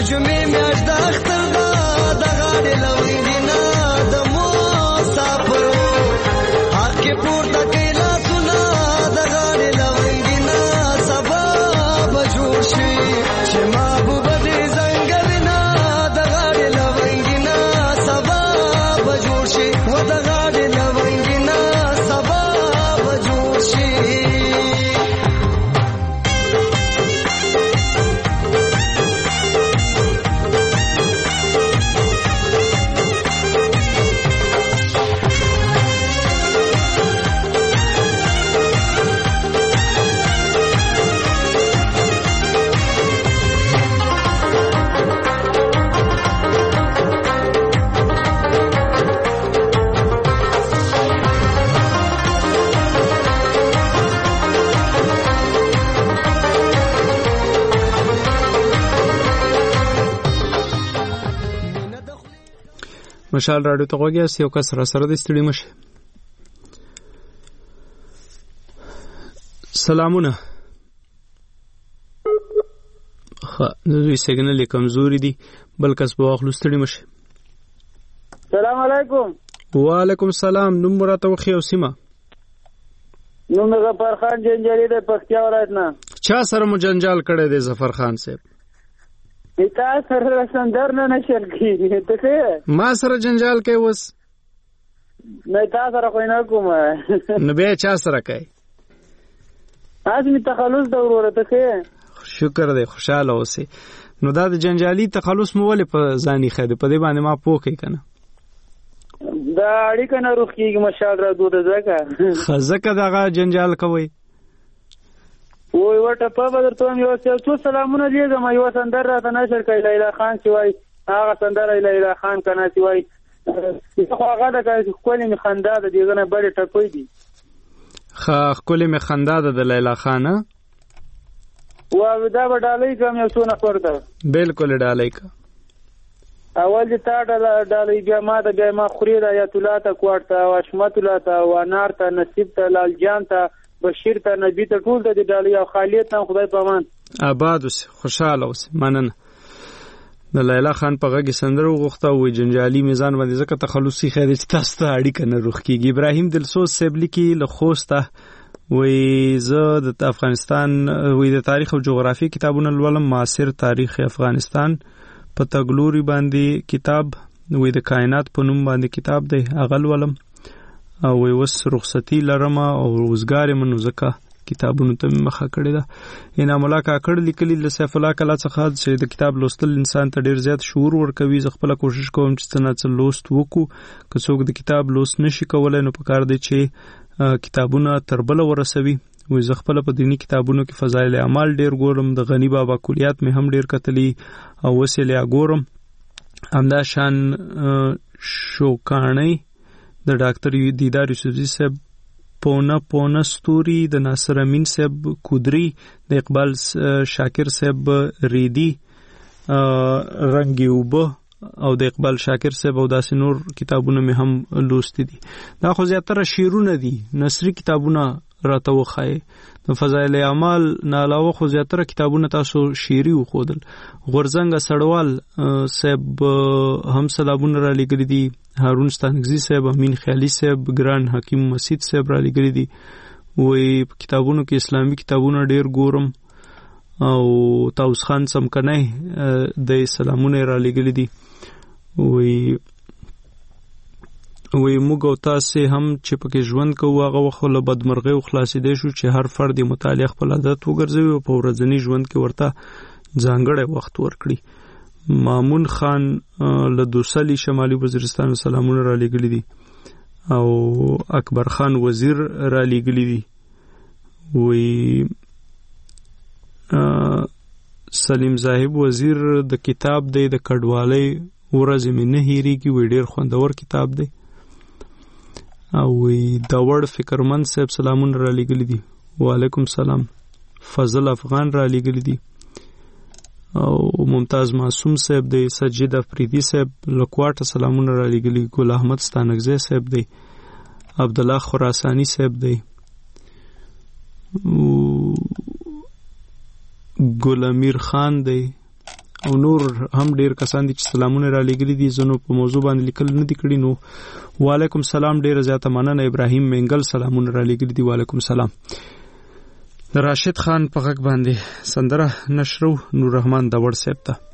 جمعې میاشت د اختر ده د غاړې لونګینه د مسافر حق کې پورته کوي لاسونه د غاړې لونګینه سبا به جوړ شي چې محبوبه دې ځنګل نه د غاړې لونګینه سبا به جوړ شي و د غاړې لونګینه سبا به جوړ شي. مشال راډیو ته غوږی یو کس را سره د ستړي مشه. سلامونه. دوی سیګنل کمزوري دي بل کس به واخلو ستړي مشه. سلام علیکم. وعلیکم السلام. نوم راته وخی او سیمه. نوم ظفر خان جنجالي د پکتیا ولایت نه. چا سره مو جنجال کړی دی ظفر خان صاحب؟ تا سره سندر نه نشل کی ته ما سره جنجال کوي وس نه تا سره خو نه کوم نو به چا سره کوي؟ از می تخلص د ورته ته شکر دی خوشاله اوسې. نو دا د جنجالي تخلص مو ولې په ځاني خېده په دې باندې ما پوښی کنه دا اړیکه نه روخ کیږي مشال را دوه ځکه خزکه دغه جنجال کوي. وای وټه په بدر ته یو څو سلامونه لیږم یو سندر راته نشر کوي لیلا خان چې وای هغه سندر لیلا خان کنه چې وای خو هغه د کولې می خندا د دیغه نه بل ټپوي دي کولې می خندا د لیلا خان و دا وډالۍ کوم یو څو نه پرته بالکل ډالۍ کا اول دې تا ډالۍ بیا ما د بیا ما خوري د آیت الله ته کوړه او اشمت الله ته و نار ته نصیب ته لال جان ته بشیر ته نبی ته ټول د ډالۍ او خالیت ته خدای پامان آباد اوس خوشاله اوس مننه. د لیلا خان په غږی سندره وغوښته وې جنجالي میزان باندې ځکه تخلصي خیر چې تاسو ته اړیکه نه روخ کیږي. ابراهیم دلسوز سیبلی کی له خوسته وې زه د افغانستان وې د تاریخ او جغرافي کتابونه لولم. معاصر تاریخ افغانستان په تګلوري باندې کتاب وې د کائنات په نوم باندې کتاب دی هغه لولم او وس رخصتی لرم او روزګار منو زکه کتابونو ته مخه کړی دا. انعام الله کاکړ لیکلی له سیف الله کلا څخه چې د کتاب لوستل انسان ته ډیر زیات شعور ورکوي. زه خپل کوشش کوم چې څنګه لوست وکړو که څوک د کتاب لوست نشي کولای نو پکار دی چې کتابونه تربل ورسوي. وې زه خپل په دینی کتابونو کې فضایل اعمال ډیر ګورم. د غنی بابا کلیات مې هم ډیر کتلی او وسیله ګورم. همدا شان شوکانی د ډاکټر دیدار یوسفزي صاحب پونه ستوري د ناصر امین صاحب کودری د اقبال شاکر صاحب ریدی رنگي وبه او د اقبال شاکر صاحب او داسې نور کتابونه مې هم لوستي دي. دا خو زیاتره شعرونه دي نثري کتابونه راته وخایي. د فضایل اعمال نه علاوه خو زیاتره کتابونه تاسو شعري وخودل. غورزنګ سړوال صاحب هم سلامونه را لګري دي. هارون ستانگزی صاحب امین خیالی صاحب ګران حکیم مسید صاحب را لګري دي. وې کتابونو کې اسلامي کتابونه ډیر ګورم او تاوس خان سمکنه د سلامونه را لګري دي. وې موږ او تاسو هم چې پکې ژوند کوو هغه وخت له بدمرغي او خلاصېدې شو چې هر فرد مطالعه خپل عادت وګرځوي او په ورځنی ژوند کې ورته ځانګړی وخت ورکړي. مامون خان له دوسلی شمالي وزیرستان سلامونه را لګلي دي او اکبر خان وزیر را لګلي دي. وې سلیم صاحب وزیر د کتاب دی د کډوالۍ ورځ مې نه هېریږي وې ډیر خوندور کتاب دی. او داوړ فکرمند صاحب سلامونه را لګلي دي. وعلیکم سلام. فضل افغان را لګلي دي او ممتاز معصوم صاحب دی. سجید افریدی صاحب لکواټه سلامونه را لګلي. ګل احمد ستانگزی صاحب دی. عبد الله خراسانی صاحب دی. ګل امیر خان دی. او نور هم ډیر کسان دي چې سلامونه را لګري دي زنو په موضوع باندې لیکل نه دي کړی. نو وعلیکم سلام، ډیر زیاته مننه. ابراهیم منګل سلامونه را لګري دي. وعلیکم سلام. راشد خان په غږ باندې سندره نشرو نور رحمان د وړ صاحب ته.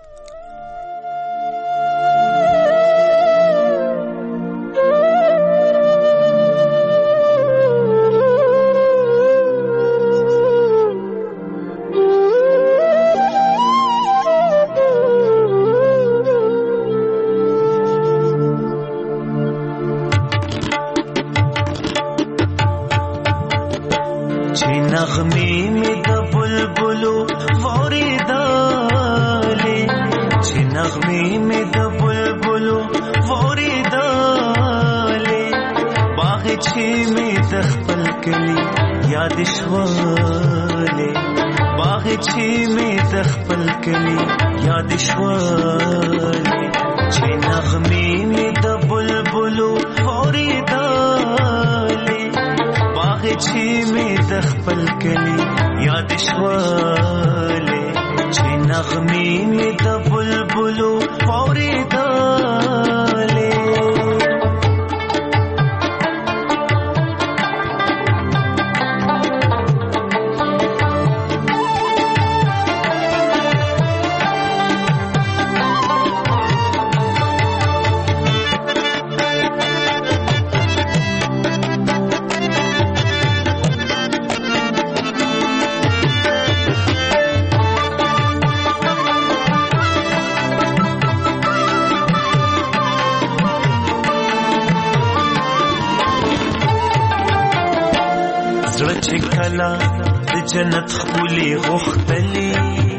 جنت خولي غختلي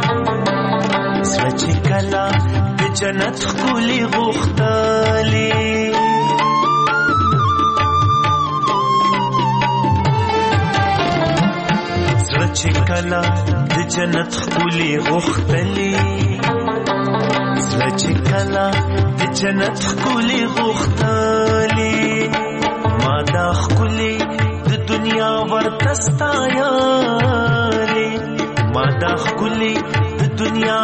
سوچ کلا د جنت خولي غختلي سوچ کلا د جنت خولي غختلي سوچ کلا د جنت خولي غختلي ما دا خولي دنیا ورتستایالی ما دا خکلی د دنیا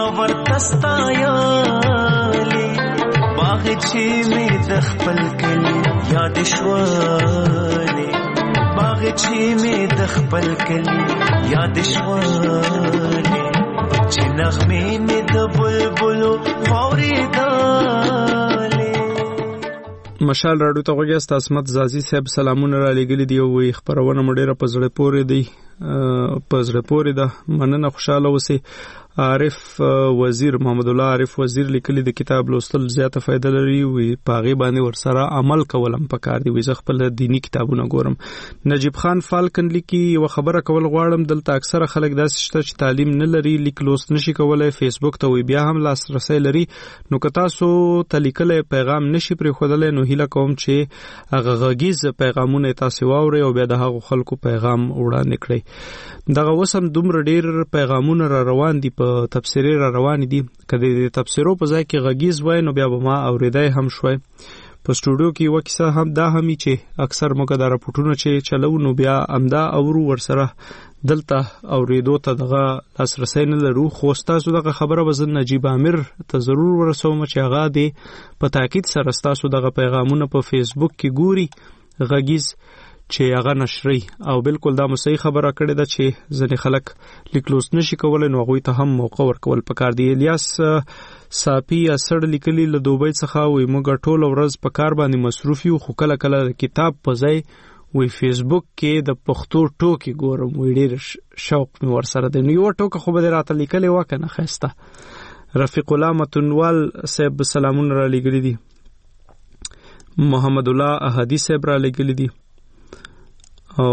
ورتستایالی باغ چې می د خپل کلی یاد شوالی باغ چې می د خپل کلی یاد شوالی چې نغمې می د بلبلو واوریدالی. مشال راډیو ته غوږی اسمت زازی صاحب سلامونه را لګلی دی او خبرونه مډیره په زړه پورې دی په زړه پورې ده. مننه، خوشاله اوسئ. عارف وزیر محمد الله عارف وزیر لیکلی د کتاب لوستل زیاته فائدہ لري وي پاغي باندې ورسره عمل کولم پکار دی وي زه خپل دینی کتابونه ګورم. نجیب خان فالکن لیکي یو خبره کول غواړم دلته اکثره خلک داسې شته چې تعلیم نه لري لیک لوست نشي کولای فیسبوک ته وي بیا هم لاسرسي لري نو که تاسو تلیکل پیغام نشي پرې خودلې نو هیله کوم چې هغه غږیز پیغامونه تاسو واوري او بیا د هغه خلکو پیغام وړاندې کړئ. دغه وسم دومره ډیر پیغامونه را روان دي په تفسیری را روان دي کله د تفسیرو په ځای کې غږیز وای نو بیا به ما اوریدای هم شوي. په سټوډیو کې یو کیسه هم دا همي چې اکثر موږ د راپورټونو چې چلو نو بیا امدا اورو ورسره دلته اوریدو ته دغه لاسرسي نه لرو. خو تاسو دغه خبره وزن نجیب امیر ته ضرور ورسوم چې هغه دی په تاکید سره تاسو دغه پیغامونه په فیسبوک کې ګوري غږیز چې هغه نشري او بالکل دا مو صحیح خبره کړې ده چې ځنې خلک لیک لوست نشي کولای نو هغوی ته هم موقع ورکول پکار دی. الیاس صافي اثر لیکلي له دوبۍ څخه وي موږ ټول ورځ په کار باندې مصروف یو خو کله کله کتاب په ځای وی فیسبوک کې د پښتو ټوکی ګورم وی ډېر شوق مې ورسره دی نو یو ټوکه خو به راته لیکلې وکنه خسته. رفیق الله متنوال صاحب سلامونه را لګلي دي. محمد الله احدی صاحب را لګلي دي او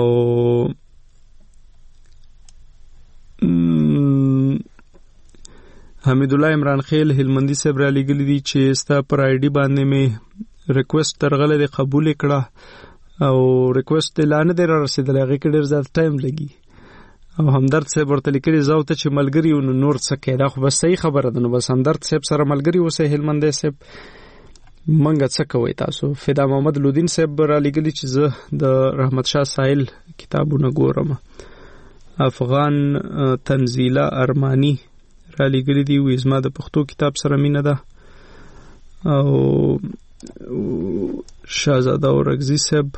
حمید الله عمران خیل هلمندی صاحب را لګلي دي چې ستا پر آی ډی باندې مې ریکوست ترغله دی قبول کړه او ریکوست اعلان دی را رسیدلی هغې کې ډېر زیات ټایم لګي او همدرد صاحب ورته لیکلي زه او ته چې ملګري یو نو نور څه کوې دا خو بس صحیح خبره ده نو بس همدرد صاحب سره ملګري اوسئ هلمندی صاحب منګه څه کوئ تاسو. فدا محمد لودین صاحب را لګلي چې زه د رحمت شاه سایل کتابونه ګورم. افغان تنزیله ارمانی را لېږلي دي، وایي زما د پښتو کتاب سره مینه ده. او شهزاده اورکزي صاحب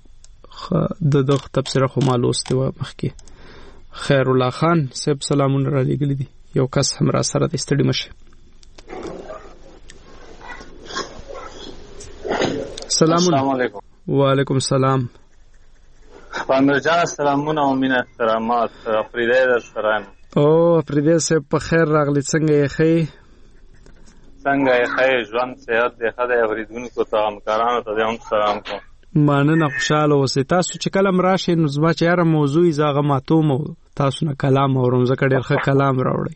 د تبصره خو ما لوستې وه مخکې. خیر الله خان صاحب سلامونه را لېږلي دي. یو کس هم را سره دی، ستړي مه شئ. سلامونه. السلام علیکم. وعلیکم السلام. پامیر جان سلامونه او مینه احترامات. افریدی در سره یم. او افریدی صاحب په خیر راغلی. څنګه یې ښې؟ څنګه یې ښې؟ ژوند صحت دی ښه دی. اورېدونکو ته همکارانو ته هم سلام کوم. مننه، خوشحاله اوسئ. تاسو چې کله هم راشئ نو زما چې هره موضوع یې زه هغه ماتوم او تاسو نه کلام اورم، ځکه ډېر ښه کلام راوړئ.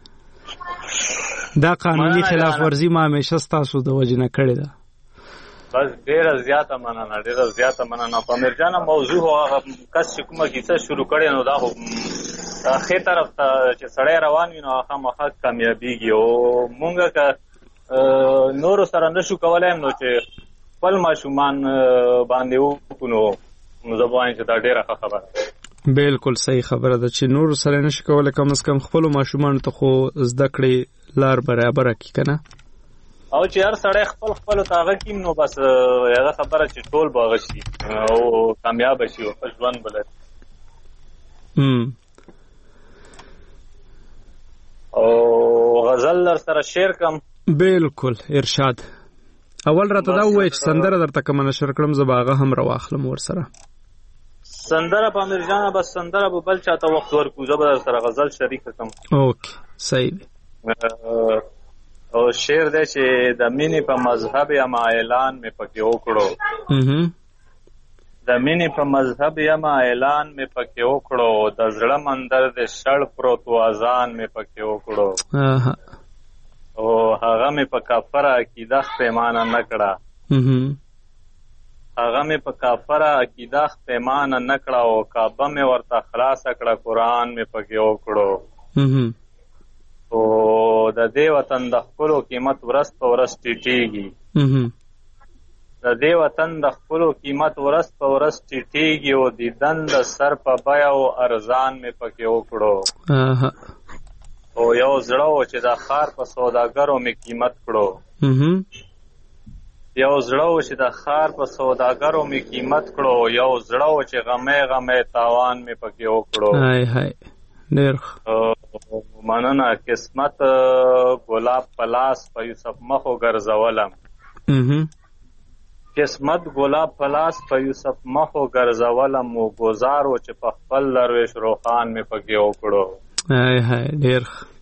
دا قانوني خلاف ورزي ما همیشه ستاسو د وجې نه کړې ده. بس ډېره زیاته مننه، ډېره زیاته مننه. پامیر جانه موضوع خو هغه کس چې کومه کیسه شروع کړې نو دا خو ښې طرف ته چې سړی روان وي نو هغه خامخا کامیابېږي. او مونږ که نورو سره نه شو کولی نو چې خپل ماشومان باندې وکړو نو زه به وایم چې دا ډېره ښه خبره ده. بالکل صحیح خبره ده چې نورو سره نه شي کولی، کم از کم خپلو ماشومانو ته خو زده کړې لار برابره کړي که نه. او چې هر سړی خپلو ته هغه کړي نو بس هغه خبره چې ټول به هغه شي او کامیابه شي او ښه ژوند به لري. او غزل در سره شعر کم. بالکل ارشاد. اول راته دا ووایه چې سندره درته کومه نشر کړم زه به هغه هم راواخلم ورسره. سندره پامیر جانه بس سندره به بل چاته وخت ورکړو، زه به در سره غزل شریکه کړم. اوکې صحیح دی. او شعر دی چې د مینې په مذهب یم اعلان مې پکې وکړو. د مینې په مذهب یم اعلان مې پکې وکړو، د زړه مندر د شړ پروت و اذان مې پکې وکړو. او هغه مې په کافره عقیده پیمانه نه کړه. هغه مې په کافره عقیده پیمانه نه کړه او کعبه مې ورته خلاصه کړه، قرآن مې پکې وکړو. او د دې وطن د خپلو قیمت ورځ په ورځ ټیټېږي. د دې وطن د خپلو قیمت ورځ په ورځ ټیټېږي او دیدن د سر په بیه او ارزان مې پکې وکړو. او یو زړه و چې د ښار په سوداګرو مې قیمت کړو. یو زړه و چې د ښار په سوداګرو مې قیمت کړو، یو زړه و چې غمې غمې تاوان مې پکې وکړو. ډېر مننه. قسمت ګلاب په لاس په یوسف مخو ګرځولم. قسمت ګلاب په لاس په یوسف مخو ګرځولم او ګزار و چې په خپل درویش روخان مې پکې وکړو. ډېر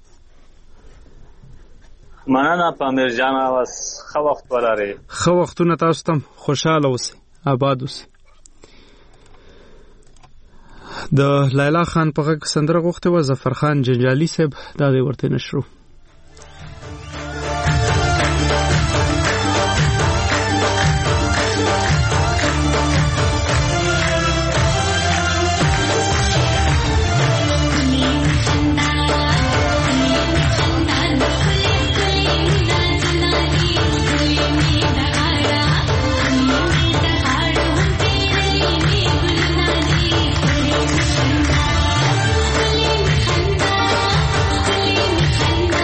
مننه پامیر جانه. بس ښه وخت ولرئ. ښه وختونه تاسو ته هم. خوشحاله اوسئ، آباد اوسئ. د لیلا خان په غږ سندره غوښتې وه، ظفرخان جنجالي صاحب دا دی ورته نشرو. Thank you.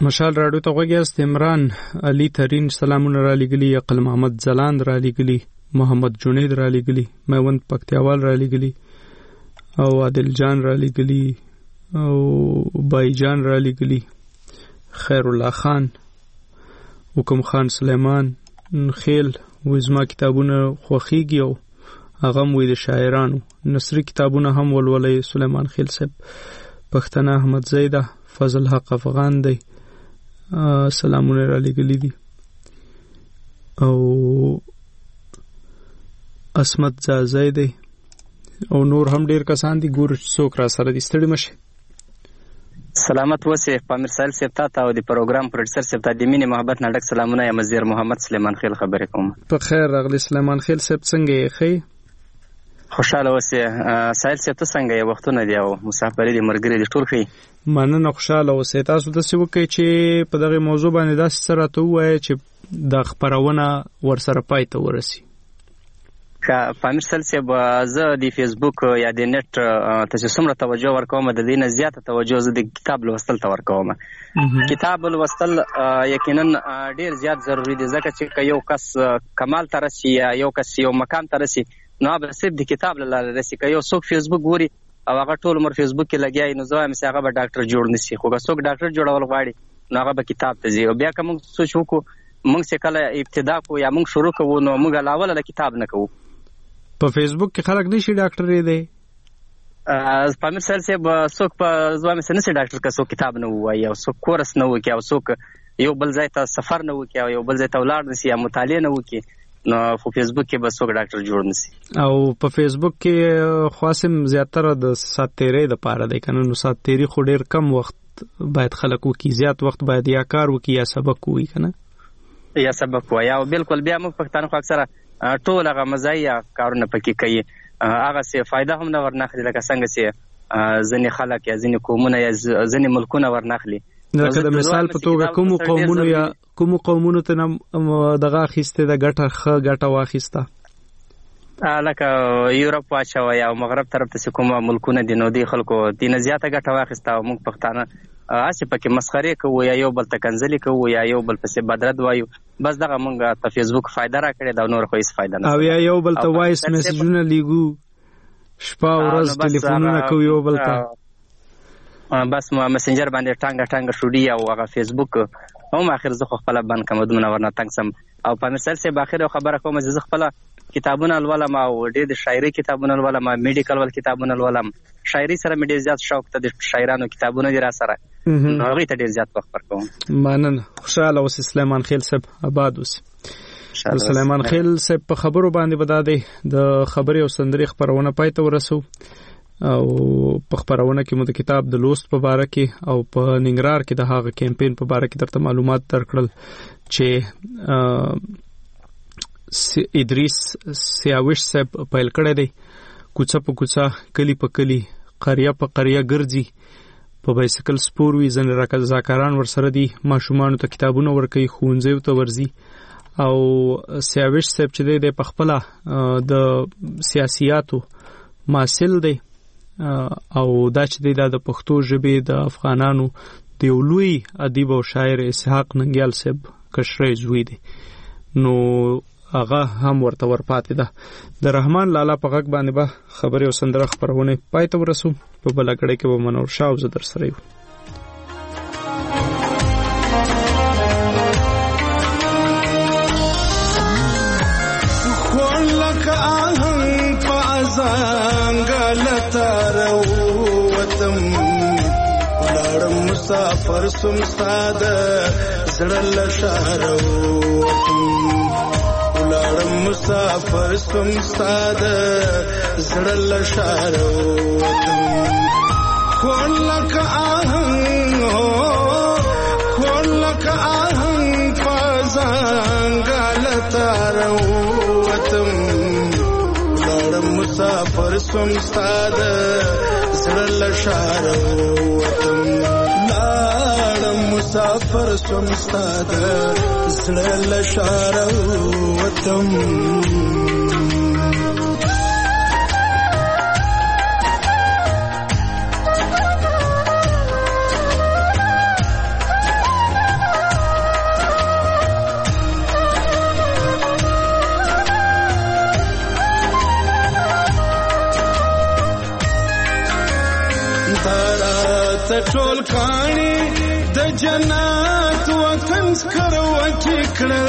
مشال راډیو ته غوږیاست. عمران علي ترین سلامونه را لګلی، عقل محمد زلاند را لګلی، محمد جنید را لګلی، میوند پکتیاوال را لګلی او عادل جان را لګلی او بای جان را لګلی، خیر الله خان، حکم خان سلیمان خیل وزما کتابونه خوخیږي او هغه موي د شاعرانو نصری کتابونه هم ولولې. سلیمان خیل صاحب پښتنه احمد زیده فضل حق افغان دی سلامونه را لګلی دي او اسمت زازای دی او نور هم ډیر کسان دي. ګور څوک را سره دي، ستړي مشه. سلامت وسه پامیر سایل صاحب ته او د پروګرام پروډوسر صاحب ته د مینې محبت نه ډک سلامونه. یم وزیر محمد سلیمان خیل خبرې کوم. په خیر راغلی سلیمان خیل صاحب، څنګه یې؟ ښه خوشاله وسه. سایل صاحب ته څنګه یې؟ وختونه دی او مسافرې دي مرګري دي ټول ښه. مننه، خوشاله وسه. تاسو د څه وکړئ چې په دغه موضوع باندې داسې سره ته وایي چې د خبرونه ورسره پای ته ورسي. پامیر سایل صاحب زه د فیسبوک یا د نت ته څومره توجه ورکوم، د دې نه زیاته توجه زه د کتاب لوستل ته ورکوم. کتاب لوستل یقینا ډیر زیات ضروری دی، ځکه چې یو کس کمال ته رسي یا یو کس یو مقام ته رسي نو به صرف د کتاب له لارې رسي. که یو څوک فیسبوک ګوري او هغه ټول عمر فیسبوک کې لګیای نو زه وایم چې هغه به ډاکټر جوړ نشي، خو که څوک ډاکټر جوړول غواړي نو هغه به کتاب ته ځي. او بیا که موږ سوچ وکړو موږ چې کله ابتدا کو یا موږ شروع کوو نو موږ علاوه له کتاب نه کوو. په فیسبوک کې خلک نشي ډاکټر دی. پامیر سایل صاحب څوک په ځوامه سره نشي ډاکټر که څوک کتاب نه وایي او څوک کورس نه وکي او څوک یو بل ځای ته سفر نه وکي او یو بل ځای ته ولاړ نشي یا مطالعه نه وکي نو په فیسبوک کې به څوک ډاکټر جوړ نشي. او په فیسبوک کې خاصم زیاتره د سات تیرې د پاره دی کنه، نو سات تیرې خو ډیر کم وخت باید خلک وکي، زیات وخت باید یا کار وکي یا سبق وکي کنه، یا سبق وایي. او بالکل بیا موږ پښتانه خو اکثره ټول هغه مزايا کارونه پکې کوي، هغه څه فائدہ هم نه ورناخلي، لکه څنګه چې ځینې خلک یا ځینې قومونه یا ځینې ملکونه ورناخلي. لکه د مثال په توګه کوم قومونو ته دغه اخیسته د ګټه ګټه واخیسته، لکه یورپ واچو یا مغرب طرف ته کوم ملکونه دي نو دی خلکو دینه زیاته ګټه واخیسته او موږ پښتانه اسی پکې مسخره کوو یا یو بل ته کنځلې کوو یا یو بل پسې بدرد وایو، بس دغه موږ ته فیسبوک فائدہ را کړی دا نور خو هیڅ فائدہ نه. او یا یو بل ته وایس میسجونه لیګو، شپه ورځ ټلیفونونه کوو یو بل ته، بس مسنجر باندې ټانګه شوډي او هغه فیسبوک هم اخر زه خپل باندې کوم دونه ورنه تنګ سم. او په مثال سه باخره خبره کوم زه خپل کتابونه ولولم او ډېر شاعري کتابونه ولولم، میډیکل ول کتابونه ولولم، شاعري سره مې ډېر زیات شوق ته د شاعرانو کتابونه دي را سره نو هغه ته ډېر زیات وخت ورکوم. مننه، خوشاله اوسې سلیمان خیل صاحب، آباد اوسې. سلیمان خیل صاحب په خبرو باندې بداده د خبري او سندري خبرونه پای ته ورسو او په خبرونه کې مو د کتاب د لوست په اړه کې او په ننګرهار کې د هغه کمپاین په اړه کې درته معلومات درکړل چې ادریس سیاوش صاحب پیل کړی دی، کوڅه په کوڅه کلی په کلی قريه په قريه ګرځي، په بایسکل سپور وی ځنه رکزاکاران ورسره دي، ماشومان ته کتابونه ورکوي، ښوونځي ته ورځي. او سیاوش صاحب چې دی په خپل د سیاسياتو ماسل دی او دا چې دی د پښتو ژبې د افغانانو د یو لوی ادیب او شاعر اسحاق ننګیال صاحب کشري زوی دی، نو هغه هم ورته ورپاتې ده. د رحمان لالا په غږ باندې به خبري او سندره خبرونه پای ته ورسو، په بل کړه کې به منور شاه او زدر سره یو. مسافر سم ساده زړه لشارو ولارم مسافر سم ساده زړه لشارو خلک آهنګ فزانګل تارو وتم ولارم مسافر سم ساده زړه لشارو وتم مسافر سم ستاده زړه لشاره وتم ته ټول کاڼي د جنت وطن سکروټې کړل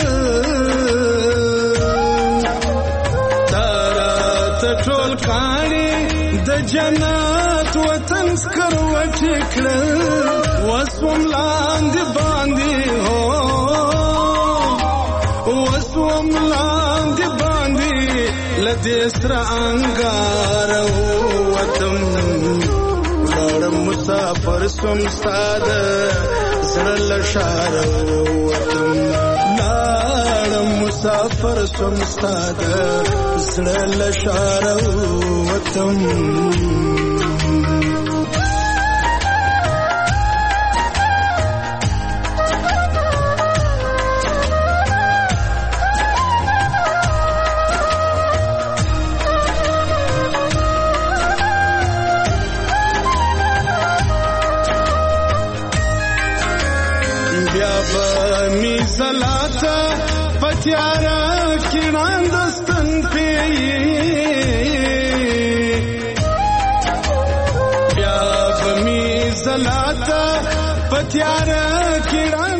ته ټول کاڼي د جنت وطن سکروټې کړل وسوم لاندې باندې هو وسوم لاندې باندې لدې سره انګار وتم لاړم مسافر سوم ستاده زړه له ښاره وتم لاړم مسافر سوم ستاده زړه له ښاره وتم زلاتا پتیارا کیڑان دستن پی بیا بمی زلاتا پتیارا کیڑان